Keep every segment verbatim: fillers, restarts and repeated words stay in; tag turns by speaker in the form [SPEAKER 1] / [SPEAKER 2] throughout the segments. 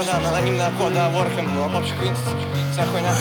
[SPEAKER 1] да, анонимная поговорка, ну, в общем, вся хуйня.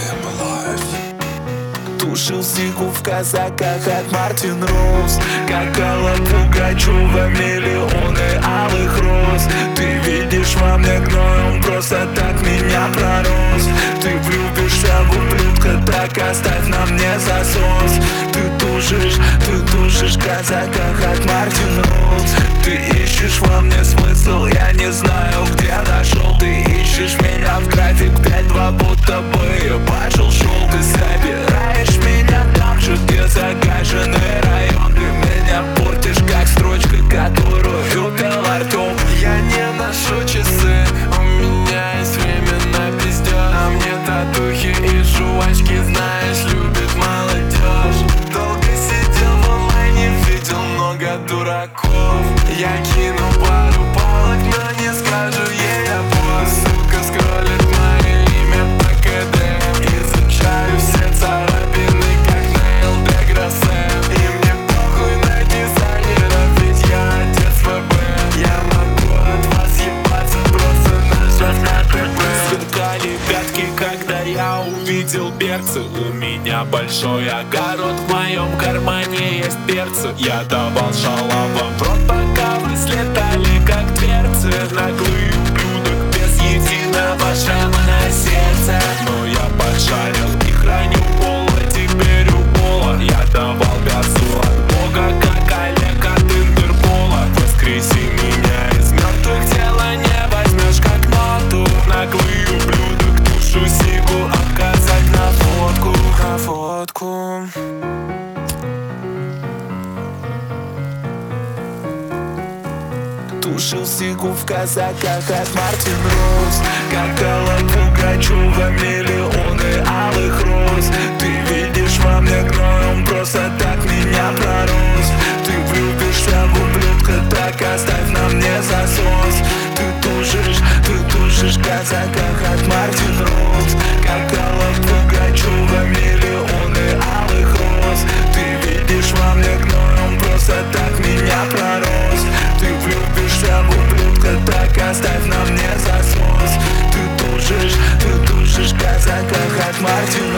[SPEAKER 2] Тушил сигу в казаках от Мартин Роуз, как Алла Пугачева, миллионы алых роз. Ты видишь во мне гной, он просто так меня пророс. Ты влюбишься в ублюдка, так оставь на мне засос. Ты тушишь, ты тушишь в казаках от Мартин Роуз. Ты ищешь во мне смысл, я не знаю, где нашел. Ты ищешь меня в график пять два, будто бы пошел шел. Ты собираешь меня там же, где загаженный район. Ты меня портишь, как строчка, которую пел Артем.
[SPEAKER 3] Я не ношу часы, у меня есть время на пиздеж. А мне татухи и жвачки, знаешь, любит молодежь. Долго сидел в онлайне, видел много дураков. Я кину пару палок, но не скажу ей я босс. Сука скроллит мое имя по КД. Изучаю все царапины, как Нейл Деграссе. И мне похуй на дизайнеров, ведь я отец ФБ. Я могу от вас ебаться, просто нажав на ТП.
[SPEAKER 2] Сверкали пятки, когда я увидел берцы. У меня большой огород, в моем кармане есть перцы. Я давал шалавам в рот, пока вы слетали, как дверцы. Наглый ублюдок без единого шрама на сердце. Но я пошарил и храню пола, теперь у пола. Я давал газу от Бога, как Олег от Интерпола. Воскреси меня из мертвых, тело не возьмешь как ноту. Наглый ублюдок, тушу сигу, отказать на фотку, на фотку. Тушил сигу в казаках от Мартин Роуз, как Алла Пугачева, миллионы алых роз. Ты видишь во мне гной, он просто так меня пророс. Ты влюбишься в ублюдка, так оставь на мне засос. Ты тушишь, ты тушишь в казаках от Мартин Роуз, как Алла Пугачева, миллионы алых роз. Ты видишь во мне гной, он просто так меня пророс. Ты влюбишься в ублюдка, так оставь на мне засос. Ты тушишь, ты тушишь в казаках от Мартин